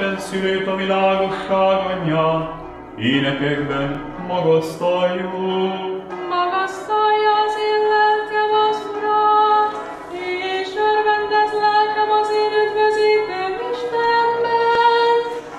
Isten szülőt, a világosság anyját, énekekben magasztaljuk. Magasztalja az én lelkem az Urat, és örvendez lelkem az én üdvözítőm Istenben.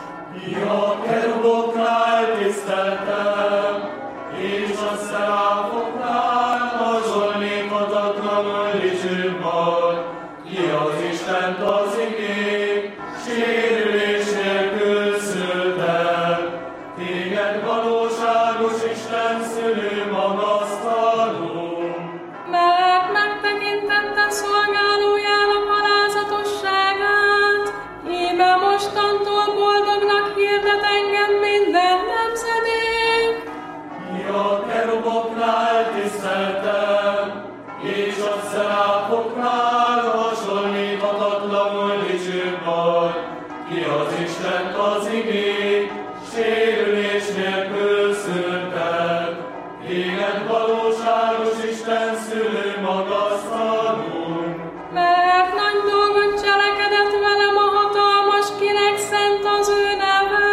Ja, keruboknál tiszteltem, és a szeráfoknál hasonlíthatatlanul dicsőbb vagy. Ki az Istent az igény, sérülés nélkül szültem. Téged valóságos Isten szülő magasztalunk. Mert megtekintetted szolgálójának alázatosságát, íme mostantól boldognak hirdet engem minden nemzedék. Ja, keruboknál tiszteltem, és a szeráfoknál hasonlíthatatlanul dicsőbb vagy. Ki az Istent az igény, sérülés nélkül szülted. Téged valóságos Isten szülő magasztalunk. Mert nagy dolgot cselekedett velem a hatalmas, kinek szent az ő neve,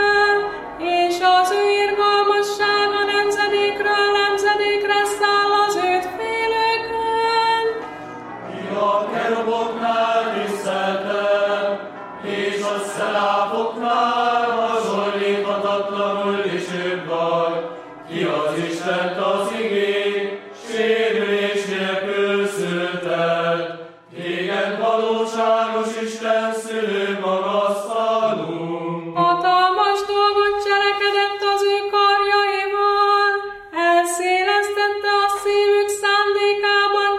és az ő irgalmassága nemzedékről nemzedékre száll az őt félőkön. Ja, keruboknál tiszteltem, és a szeráfoknál hasonlíthatatlanul dicsőbb vagy. Ki az Istent az igény, sérülés nélkül szülted. Téged valóságos Isten szülő magasztalunk. Hatalmas dolgot cselekedett az ő karjaival, elszélesztette a szívük szándékában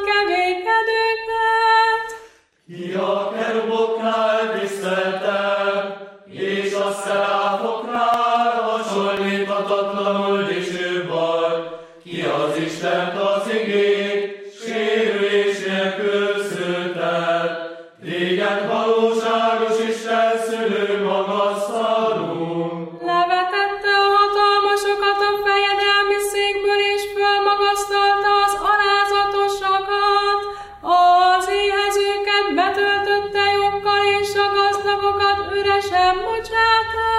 keménykedőket. Ja, keruboknál tiszteltem, és a szeráfoknál hasonlíthatatlanul dicsőbb vagy. Ki az Istent az igény, sérülés nélkül szülted. Téged valóságos Isten szülő magasztalunk. Levetette a hatalmasokat a fejedelmi székből, és fölmagasztalta az alázatosakat. Az éhezőket betöltötte joggal, és a gazdagokat üresen bocsátta.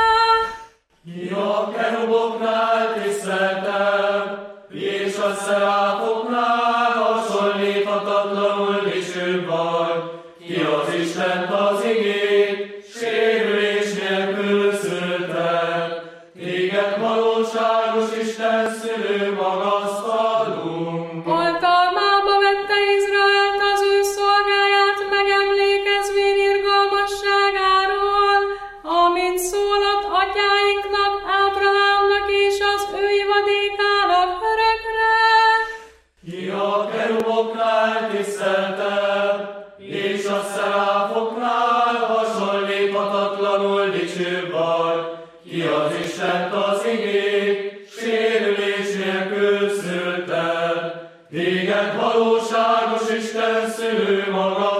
Ja, keruboknál tiszteltem, és a szeráfoknál hasonlíthatatlanul dicsőbb vagy. Ki az Istent az igény, sérülés nélkül szülted. Téged valóságos Isten szülő magasztalunk. Oltalmába vette Izraelt az ő szolgáját, megemlékezvén irgalmasságáról, amit szólott atyáinknak, Ábrahámnak és az ő ivadékának örökre. Ja, keruboknál tiszteltem, és a szeráfoknál hasonlíthatatlanul dicsőbb vagy. Ki az Istent az igény, sérülés nélkül szülted. Téged valóságos Isten szülő maga